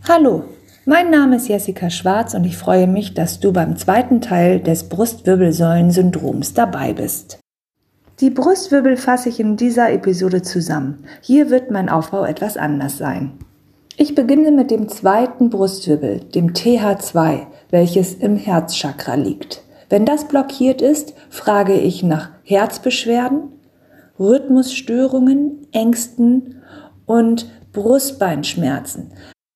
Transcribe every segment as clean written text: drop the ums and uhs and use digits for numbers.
Hallo, mein Name ist Jessica Schwarz und ich freue mich, dass du beim zweiten Teil des Brustwirbelsäulen-Syndroms dabei bist. Die Brustwirbel fasse ich in dieser Episode zusammen. Hier wird mein Aufbau etwas anders sein. Ich beginne mit dem zweiten Brustwirbel, dem TH2, welches im Herzchakra liegt. Wenn das blockiert ist, frage ich nach Herzbeschwerden, Rhythmusstörungen, Ängsten und Brustbeinschmerzen.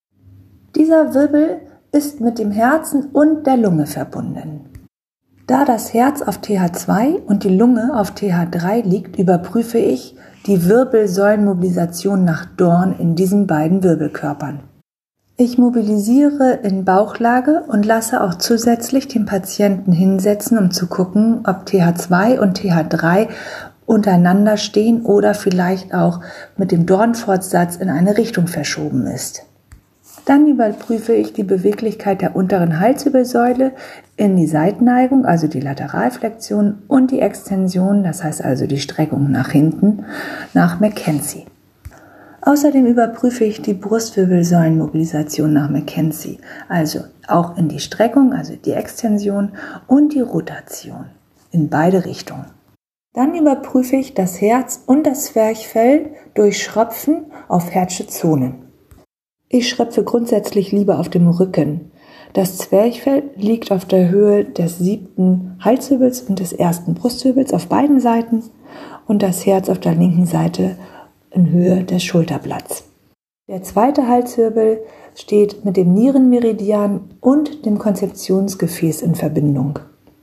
Dieser Wirbel ist mit dem Herzen und der Lunge verbunden. Da das Herz auf TH2 und die Lunge auf TH3 liegt, überprüfe ich die Wirbelsäulenmobilisation nach Dorn in diesen beiden Wirbelkörpern. Ich mobilisiere in Bauchlage und lasse auch zusätzlich den Patienten hinsetzen, um zu gucken, ob TH2 und TH3 untereinander stehen oder vielleicht auch mit dem Dornfortsatz in eine Richtung verschoben ist. Dann überprüfe ich die Beweglichkeit der unteren Halswirbelsäule in die Seitenneigung, also die Lateralflexion, und die Extension, das heißt also die Streckung nach hinten, nach Mackenzie. Außerdem überprüfe ich die Brustwirbelsäulenmobilisation nach Mackenzie, also auch in die Streckung, also die Extension und die Rotation in beide Richtungen. Dann überprüfe ich das Herz und das Zwerchfell durch Schröpfen auf Hertzsche Zonen. Ich schröpfe grundsätzlich lieber auf dem Rücken. Das Zwerchfell liegt auf der Höhe des 7. Halswirbels und des 1. Brustwirbels auf beiden Seiten und das Herz auf der linken Seite in Höhe des Schulterblatts. Der 2. Halswirbel steht mit dem Nierenmeridian und dem Konzeptionsgefäß in Verbindung.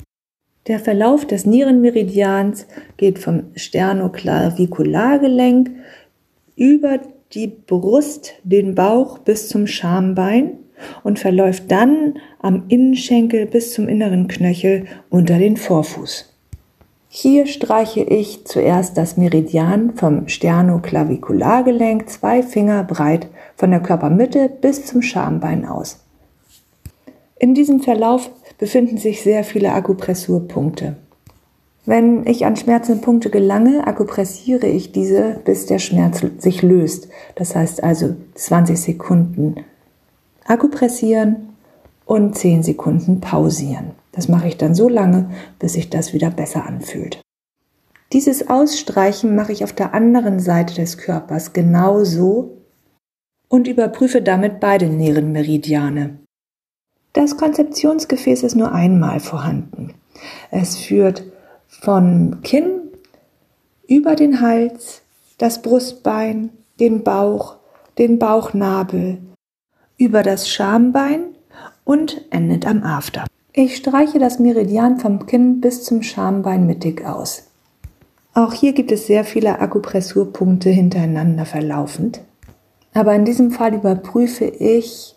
Der Verlauf des Nierenmeridians geht vom Sternoklavikulargelenk über die Brust, den Bauch bis zum Schambein und verläuft dann am Innenschenkel bis zum inneren Knöchel unter den Vorfuß. Hier streiche ich zuerst das Meridian vom Sternoklavikulargelenk 2 Finger breit von der Körpermitte bis zum Schambein aus. In diesem Verlauf befinden sich sehr viele Akupressurpunkte. Wenn ich an schmerzende gelange, akupressiere ich diese, bis der Schmerz sich löst. Das heißt also 20 Sekunden akupressieren und 10 Sekunden pausieren. Das mache ich dann so lange, bis sich das wieder besser anfühlt. Dieses Ausstreichen mache ich auf der anderen Seite des Körpers genauso und überprüfe damit beide Nierenmeridiane. Das Konzeptionsgefäß ist nur einmal vorhanden. Es führt von Kinn über den Hals, das Brustbein, den Bauch, den Bauchnabel, über das Schambein und endet am After. Ich streiche das Meridian vom Kinn bis zum Schambein mittig aus. Auch hier gibt es sehr viele Akupressurpunkte hintereinander verlaufend. Aber in diesem Fall überprüfe ich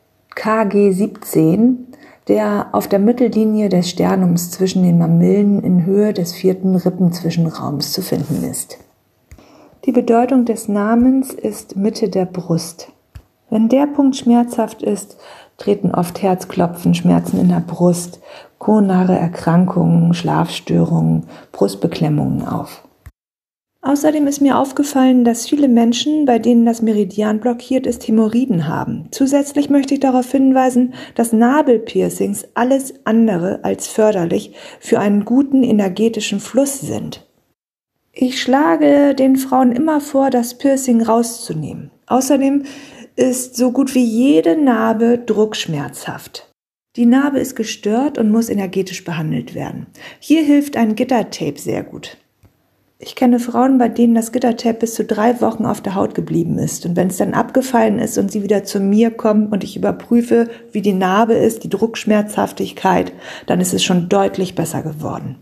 KG 17, der auf der Mittellinie des Sternums zwischen den Mamillen in Höhe des 4. Rippenzwischenraums zu finden ist. Die Bedeutung des Namens ist Mitte der Brust. Wenn der Punkt schmerzhaft ist, treten oft Herzklopfen, Schmerzen in der Brust, koronare Erkrankungen, Schlafstörungen, Brustbeklemmungen auf. Außerdem ist mir aufgefallen, dass viele Menschen, bei denen das Meridian blockiert ist, Hämorrhoiden haben. Zusätzlich möchte ich darauf hinweisen, dass Nabelpiercings alles andere als förderlich für einen guten energetischen Fluss sind. Ich schlage den Frauen immer vor, das Piercing rauszunehmen. Außerdem ist so gut wie jede Narbe druckschmerzhaft. Die Narbe ist gestört und muss energetisch behandelt werden. Hier hilft ein Gittertape sehr gut. Ich kenne Frauen, bei denen das Gittertape bis zu 3 Wochen auf der Haut geblieben ist. Und wenn es dann abgefallen ist und sie wieder zu mir kommen und ich überprüfe, wie die Narbe ist, die Druckschmerzhaftigkeit, dann ist es schon deutlich besser geworden.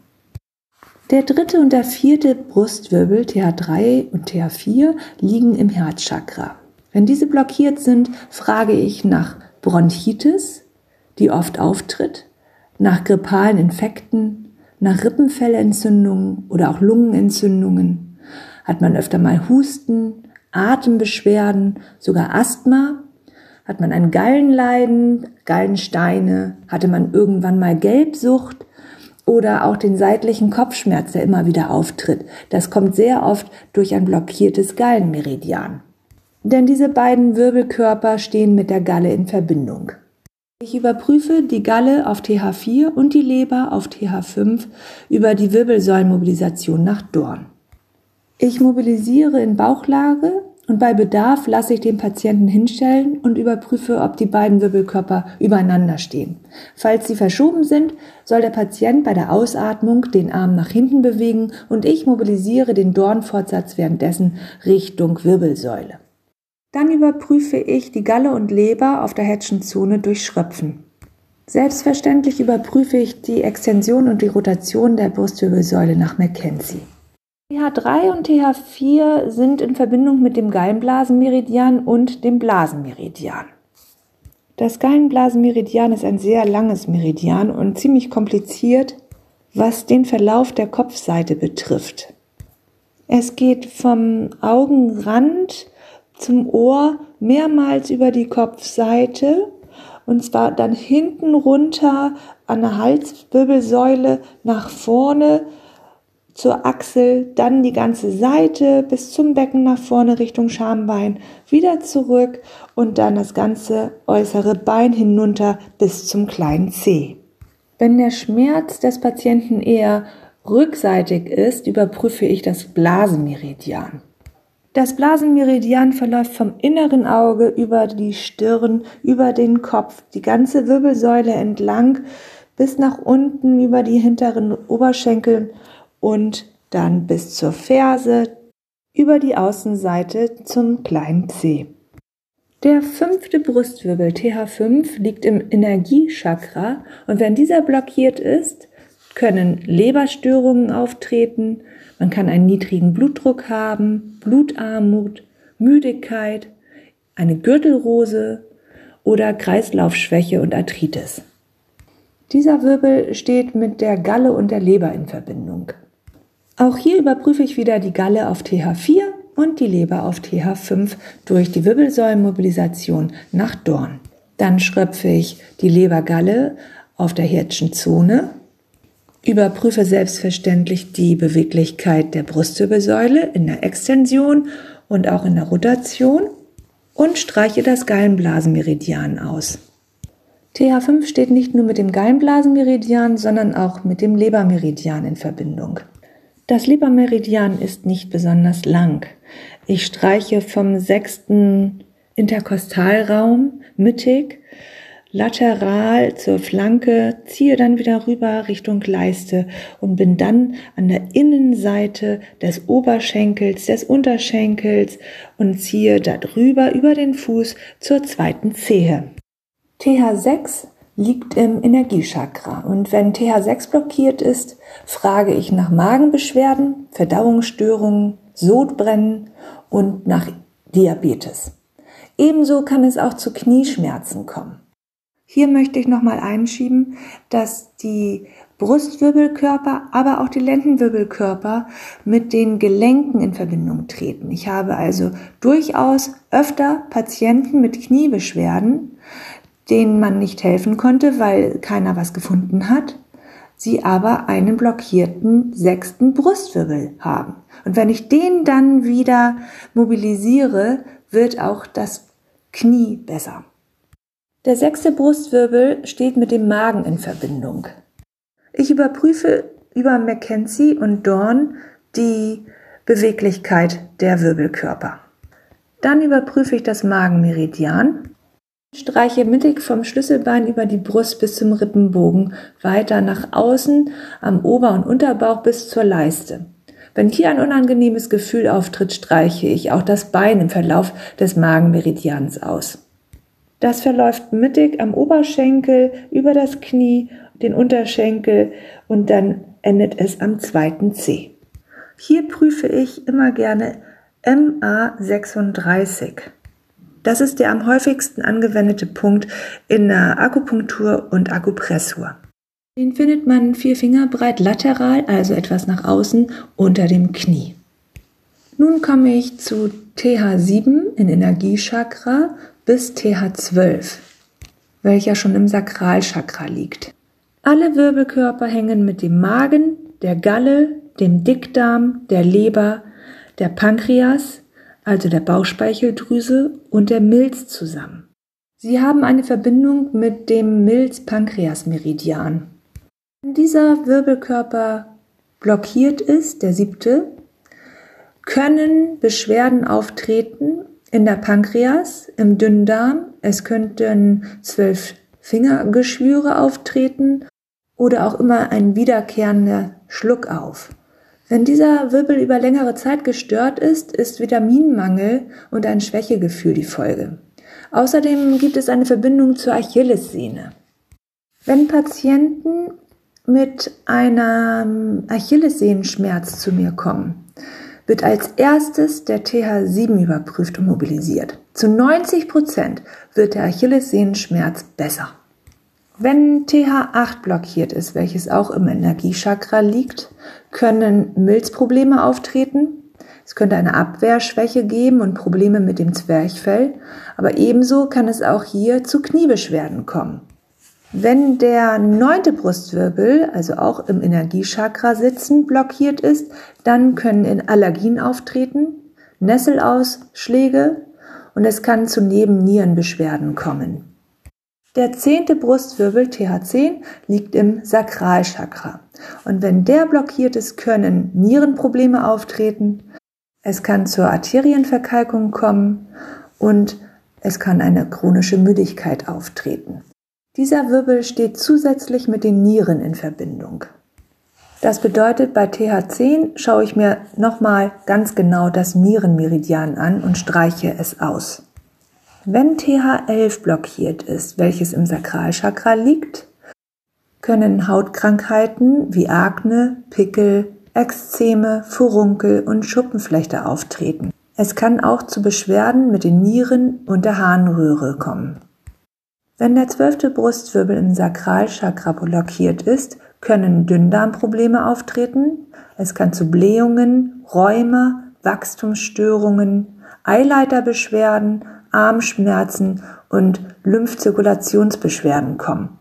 Der 3. und der 4. Brustwirbel, TH3 und TH4, liegen im Herzchakra. Wenn diese blockiert sind, frage ich nach Bronchitis, die oft auftritt, nach grippalen Infekten, nach Rippenfellentzündungen oder auch Lungenentzündungen. Hat man öfter mal Husten, Atembeschwerden, sogar Asthma? Hat man ein Gallenleiden, Gallensteine? Hatte man irgendwann mal Gelbsucht? Oder auch den seitlichen Kopfschmerz, der immer wieder auftritt. Das kommt sehr oft durch ein blockiertes Gallenmeridian. denn diese beiden Wirbelkörper stehen mit der Galle in Verbindung. Ich überprüfe die Galle auf TH4 und die Leber auf TH5 über die Wirbelsäulenmobilisation nach Dorn. Ich mobilisiere in Bauchlage und bei Bedarf lasse ich den Patienten hinstellen und überprüfe, ob die beiden Wirbelkörper übereinander stehen. Falls sie verschoben sind, soll der Patient bei der Ausatmung den Arm nach hinten bewegen und ich mobilisiere den Dornfortsatz währenddessen Richtung Wirbelsäule. Dann überprüfe ich die Galle und Leber auf der Hetschen Zone durch Schröpfen. Selbstverständlich überprüfe ich die Extension und die Rotation der Brustwirbelsäule nach Mackenzie. TH3 und TH4 sind in Verbindung mit dem Gallenblasenmeridian und dem Blasenmeridian. Das Gallenblasenmeridian ist ein sehr langes Meridian und ziemlich kompliziert, was den Verlauf der Kopfseite betrifft. Es geht vom Augenrand zum Ohr mehrmals über die Kopfseite und zwar dann hinten runter an der Halswirbelsäule nach vorne zur Achsel, dann die ganze Seite bis zum Becken nach vorne Richtung Schambein, wieder zurück und dann das ganze äußere Bein hinunter bis zum kleinen Zeh. Wenn der Schmerz des Patienten eher rückseitig ist, überprüfe ich das Blasenmeridian. Das Blasenmeridian verläuft vom inneren Auge über die Stirn, über den Kopf, die ganze Wirbelsäule entlang bis nach unten über die hinteren Oberschenkel und dann bis zur Ferse, über die Außenseite zum kleinen Zeh. Der 5. Brustwirbel TH5 liegt im Energiechakra und wenn dieser blockiert ist, können Leberstörungen auftreten, man kann einen niedrigen Blutdruck haben, Blutarmut, Müdigkeit, eine Gürtelrose oder Kreislaufschwäche und Arthritis. Dieser Wirbel steht mit der Galle und der Leber in Verbindung. Auch hier überprüfe ich wieder die Galle auf TH4 und die Leber auf TH5 durch die Wirbelsäulenmobilisation nach Dorn. Dann schröpfe ich die Lebergalle auf der Hetschen Zone, überprüfe selbstverständlich die Beweglichkeit der Brustwirbelsäule in der Extension und auch in der Rotation und streiche das Gallenblasenmeridian aus. TH5 steht nicht nur mit dem Gallenblasenmeridian, sondern auch mit dem Lebermeridian in Verbindung. Das Lebermeridian ist nicht besonders lang. Ich streiche vom 6. Interkostalraum mittig, lateral zur Flanke, ziehe dann wieder rüber Richtung Leiste und bin dann an der Innenseite des Oberschenkels, des Unterschenkels und ziehe darüber über den Fuß zur zweiten Zehe. TH6 liegt im Energiechakra und wenn TH6 blockiert ist, frage ich nach Magenbeschwerden, Verdauungsstörungen, Sodbrennen und nach Diabetes. Ebenso kann es auch zu Knieschmerzen kommen. Hier möchte ich nochmal einschieben, dass die Brustwirbelkörper, aber auch die Lendenwirbelkörper mit den Gelenken in Verbindung treten. Ich habe also durchaus öfter Patienten mit Kniebeschwerden, denen man nicht helfen konnte, weil keiner was gefunden hat, sie aber einen blockierten 6. Brustwirbel haben. Und wenn ich den dann wieder mobilisiere, wird auch das Knie besser. Der 6. Brustwirbel steht mit dem Magen in Verbindung. Ich überprüfe über Mackenzie und Dorn die Beweglichkeit der Wirbelkörper. Dann überprüfe ich das Magenmeridian, streiche mittig vom Schlüsselbein über die Brust bis zum Rippenbogen, weiter nach außen am Ober- und Unterbauch bis zur Leiste. Wenn hier ein unangenehmes Gefühl auftritt, streiche ich auch das Bein im Verlauf des Magenmeridians aus. Das verläuft mittig am Oberschenkel, über das Knie, den Unterschenkel und dann endet es am 2. Zeh. Hier prüfe ich immer gerne MA36. Das ist der am häufigsten angewendete Punkt in der Akupunktur und Akupressur. Den findet man 4 Finger breit lateral, also etwas nach außen, unter dem Knie. Nun komme ich zu TH7 in Energiechakra bis TH12, welcher schon im Sakralchakra liegt. Alle Wirbelkörper hängen mit dem Magen, der Galle, dem Dickdarm, der Leber, der Pankreas, also der Bauchspeicheldrüse, und der Milz zusammen. Sie haben eine Verbindung mit dem Milz-Pankreas-Meridian. Wenn dieser Wirbelkörper blockiert ist, der 7., können Beschwerden auftreten in der Pankreas, im Dünndarm. Es könnten 12 Fingergeschwüre auftreten oder auch immer ein wiederkehrender Schluckauf. Wenn dieser Wirbel über längere Zeit gestört ist, ist Vitaminmangel und ein Schwächegefühl die Folge. Außerdem gibt es eine Verbindung zur Achillessehne. Wenn Patienten mit einem Achillessehenschmerz zu mir kommen, wird als erstes der TH7 überprüft und mobilisiert. Zu 90% wird der Achillessehenschmerz besser. Wenn TH8 blockiert ist, welches auch im Energiechakra liegt, können Milzprobleme auftreten. Es könnte eine Abwehrschwäche geben und Probleme mit dem Zwerchfell, aber ebenso kann es auch hier zu Kniebeschwerden kommen. Wenn der 9. Brustwirbel, also auch im Energiechakra sitzend, blockiert ist, dann können Allergien auftreten, Nesselausschläge und es kann zu Nebennierenbeschwerden kommen. Der 10. Brustwirbel, TH10, liegt im Sakralchakra. Und wenn der blockiert ist, können Nierenprobleme auftreten, es kann zur Arterienverkalkung kommen und es kann eine chronische Müdigkeit auftreten. Dieser Wirbel steht zusätzlich mit den Nieren in Verbindung. Das bedeutet, bei TH10 schaue ich mir nochmal ganz genau das Nierenmeridian an und streiche es aus. Wenn TH11 blockiert ist, welches im Sakralchakra liegt, können Hautkrankheiten wie Akne, Pickel, Ekzeme, Furunkel und Schuppenflechte auftreten. Es kann auch zu Beschwerden mit den Nieren und der Harnröhre kommen. Wenn der 12. Brustwirbel im Sakralchakra blockiert ist, können Dünndarmprobleme auftreten. Es kann zu Blähungen, Rheuma, Wachstumsstörungen, Eileiterbeschwerden, Armschmerzen und Lymphzirkulationsbeschwerden kommen.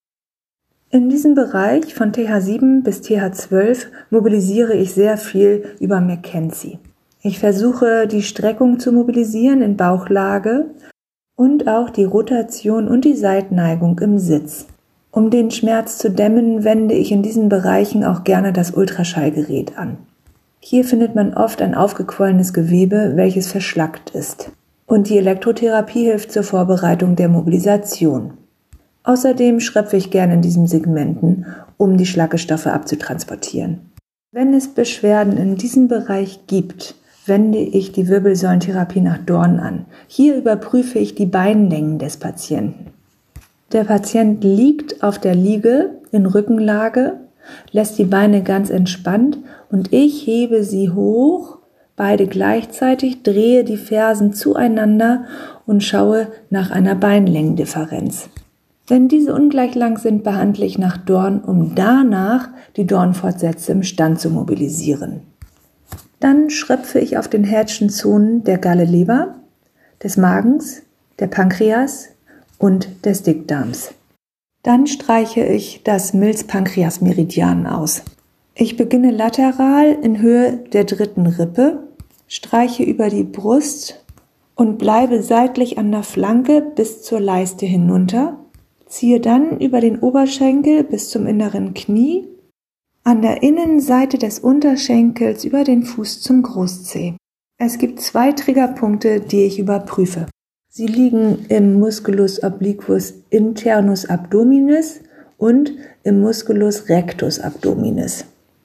In diesem Bereich von TH7 bis TH12 mobilisiere ich sehr viel über McKenzie. Ich versuche, die Streckung zu mobilisieren in Bauchlage und auch die Rotation und die Seitneigung im Sitz. Um den Schmerz zu dämmen, wende ich in diesen Bereichen auch gerne das Ultraschallgerät an. Hier findet man oft ein aufgequollenes Gewebe, welches verschlackt ist. Und die Elektrotherapie hilft zur Vorbereitung der Mobilisation. Außerdem schröpfe ich gerne in diesen Segmenten, um die Schlackestoffe abzutransportieren. Wenn es Beschwerden in diesem Bereich gibt, wende ich die Wirbelsäulentherapie nach Dorn an. Hier überprüfe ich die Beinlängen des Patienten. Der Patient liegt auf der Liege in Rückenlage, lässt die Beine ganz entspannt und ich hebe sie hoch, beide gleichzeitig, drehe die Fersen zueinander und schaue nach einer Beinlängendifferenz. Wenn diese ungleich lang sind, behandle ich nach Dorn, um danach die Dornfortsätze im Stand zu mobilisieren. Dann schröpfe ich auf den Härdschen Zonen der Galle-Leber, des Magens, der Pankreas und des Dickdarms. Dann streiche ich das Milz-Pankreas-Meridian aus. Ich beginne lateral in Höhe der 3. Rippe, streiche über die Brust und bleibe seitlich an der Flanke bis zur Leiste hinunter, ziehe dann über den Oberschenkel bis zum inneren Knie, an der Innenseite des Unterschenkels über den Fuß zum Großzeh. Es gibt 2 Triggerpunkte, die ich überprüfe. Sie liegen im Musculus obliquus internus abdominis und im Musculus rectus abdominis.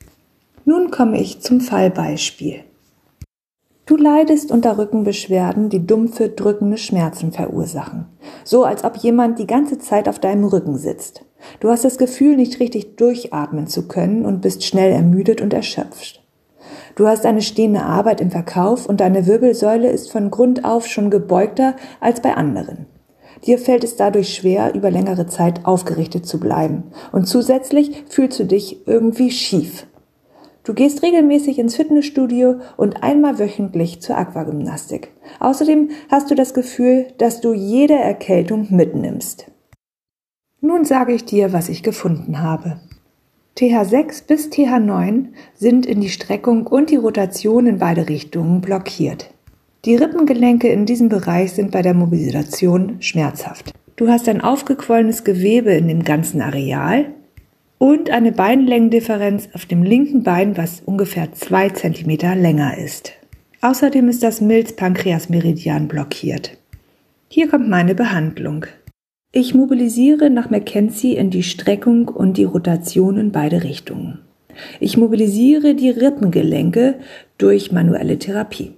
Nun komme ich zum Fallbeispiel. Du leidest unter Rückenbeschwerden, die dumpfe, drückende Schmerzen verursachen. So als ob jemand die ganze Zeit auf deinem Rücken sitzt. Du hast das Gefühl, nicht richtig durchatmen zu können und bist schnell ermüdet und erschöpft. Du hast eine stehende Arbeit im Verkauf und deine Wirbelsäule ist von Grund auf schon gebeugter als bei anderen. Dir fällt es dadurch schwer, über längere Zeit aufgerichtet zu bleiben. Und zusätzlich fühlst du dich irgendwie schief. Du gehst regelmäßig ins Fitnessstudio und einmal wöchentlich zur Aquagymnastik. Außerdem hast du das Gefühl, dass du jede Erkältung mitnimmst. Nun sage ich dir, was ich gefunden habe. TH6 bis TH9 sind in die Streckung und die Rotation in beide Richtungen blockiert. Die Rippengelenke in diesem Bereich sind bei der Mobilisation schmerzhaft. Du hast ein aufgequollenes Gewebe in dem ganzen Areal und eine Beinlängendifferenz auf dem linken Bein, was ungefähr 2 cm länger ist. Außerdem ist das Milz-Pankreas-Meridian blockiert. Hier kommt meine Behandlung. Ich mobilisiere nach McKenzie in die Streckung und die Rotation in beide Richtungen. Ich mobilisiere die Rippengelenke durch manuelle Therapie.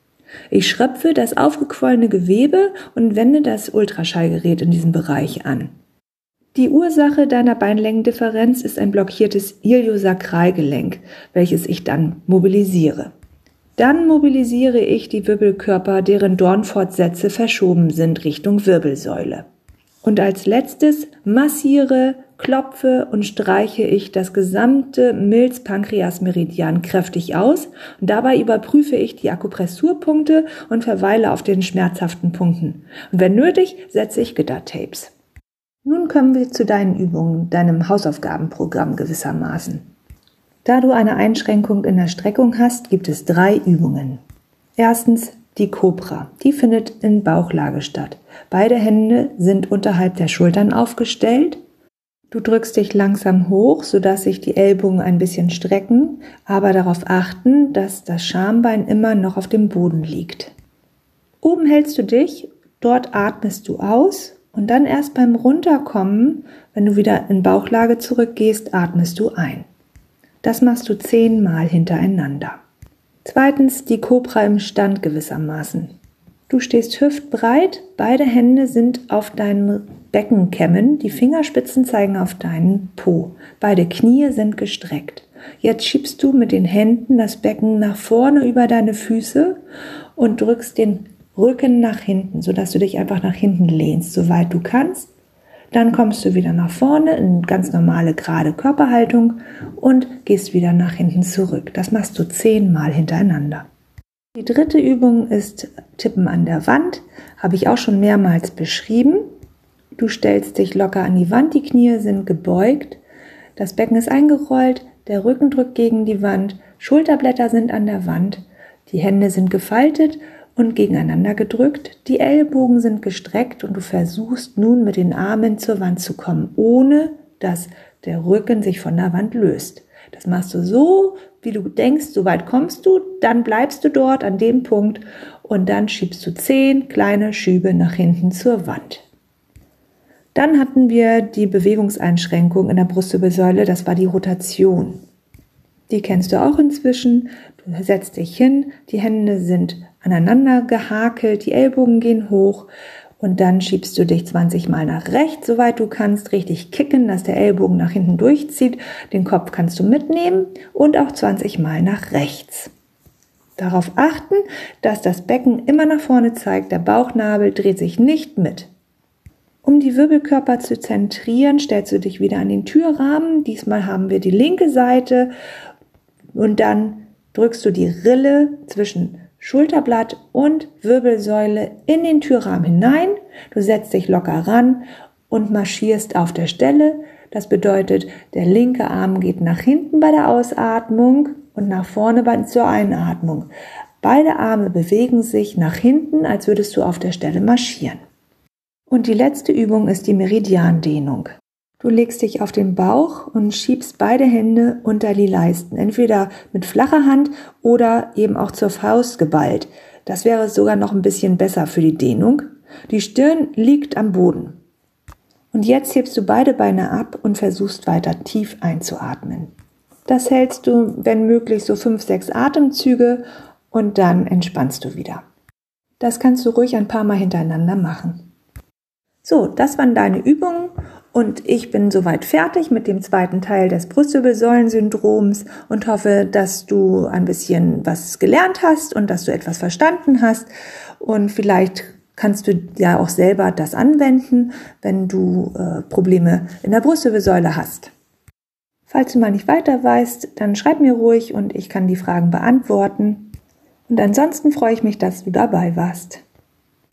Ich schröpfe das aufgequollene Gewebe und wende das Ultraschallgerät in diesem Bereich an. Die Ursache deiner Beinlängendifferenz ist ein blockiertes Iliosakralgelenk, welches ich dann mobilisiere. Dann mobilisiere ich die Wirbelkörper, deren Dornfortsätze verschoben sind Richtung Wirbelsäule. Und als letztes massiere, klopfe und streiche ich das gesamte Milz-Pankreas-Meridian kräftig aus und dabei überprüfe ich die Akupressurpunkte und verweile auf den schmerzhaften Punkten. Und wenn nötig, setze ich Gittertapes. Nun kommen wir zu deinen Übungen, deinem Hausaufgabenprogramm gewissermaßen. Da du eine Einschränkung in der Streckung hast, gibt es 3 Übungen. Erstens die Cobra, die findet in Bauchlage statt. Beide Hände sind unterhalb der Schultern aufgestellt. Du drückst dich langsam hoch, sodass sich die Ellbogen ein bisschen strecken, aber darauf achten, dass das Schambein immer noch auf dem Boden liegt. Oben hältst du dich, dort atmest du aus und dann erst beim Runterkommen, wenn du wieder in Bauchlage zurückgehst, atmest du ein. Das machst du 10 Mal hintereinander. Zweitens die Cobra im Stand gewissermaßen. Du stehst hüftbreit, beide Hände sind auf deinen Beckenkämmen, die Fingerspitzen zeigen auf deinen Po. Beide Knie sind gestreckt. Jetzt schiebst du mit den Händen das Becken nach vorne über deine Füße und drückst den Rücken nach hinten, sodass du dich einfach nach hinten lehnst, soweit du kannst. Dann kommst du wieder nach vorne in ganz normale, gerade Körperhaltung und gehst wieder nach hinten zurück. Das machst du 10 Mal hintereinander. Die dritte Übung ist Tippen an der Wand. Habe ich auch schon mehrmals beschrieben. Du stellst dich locker an die Wand, die Knie sind gebeugt, das Becken ist eingerollt, der Rücken drückt gegen die Wand, Schulterblätter sind an der Wand, die Hände sind gefaltet und gegeneinander gedrückt, die Ellbogen sind gestreckt und du versuchst nun mit den Armen zur Wand zu kommen, ohne dass der Rücken sich von der Wand löst. Das machst du so, wie du denkst, so weit kommst du, dann bleibst du dort an dem Punkt und dann schiebst du 10 kleine Schübe nach hinten zur Wand. Dann hatten wir die Bewegungseinschränkung in der Brustwirbelsäule, das war die Rotation. Die kennst du auch inzwischen. Du setzt dich hin, die Hände sind aneinander gehakelt, die Ellbogen gehen hoch und dann schiebst du dich 20 Mal nach rechts, soweit du kannst, richtig kicken, dass der Ellbogen nach hinten durchzieht. Den Kopf kannst du mitnehmen und auch 20 Mal nach rechts. Darauf achten, dass das Becken immer nach vorne zeigt, der Bauchnabel dreht sich nicht mit. Um die Wirbelkörper zu zentrieren, stellst du dich wieder an den Türrahmen. Diesmal haben wir die linke Seite und dann drückst du die Rille zwischen Schulterblatt und Wirbelsäule in den Türrahmen hinein. Du setzt dich locker ran und marschierst auf der Stelle. Das bedeutet, der linke Arm geht nach hinten bei der Ausatmung und nach vorne zur Einatmung. Beide Arme bewegen sich nach hinten, als würdest du auf der Stelle marschieren. Und die letzte Übung ist die Meridiandehnung. Du legst dich auf den Bauch und schiebst beide Hände unter die Leisten, entweder mit flacher Hand oder eben auch zur Faust geballt. Das wäre sogar noch ein bisschen besser für die Dehnung. Die Stirn liegt am Boden. Und jetzt hebst du beide Beine ab und versuchst weiter tief einzuatmen. Das hältst du, wenn möglich, so 5-6 Atemzüge und dann entspannst du wieder. Das kannst du ruhig ein paar Mal hintereinander machen. So, das waren deine Übungen. Und ich bin soweit fertig mit dem zweiten Teil des Brustwirbelsäulensyndroms und hoffe, dass du ein bisschen was gelernt hast und dass du etwas verstanden hast. Und vielleicht kannst du ja auch selber das anwenden, wenn du Probleme in der Brustwirbelsäule hast. Falls du mal nicht weiter weißt, dann schreib mir ruhig und ich kann die Fragen beantworten. Und ansonsten freue ich mich, dass du dabei warst.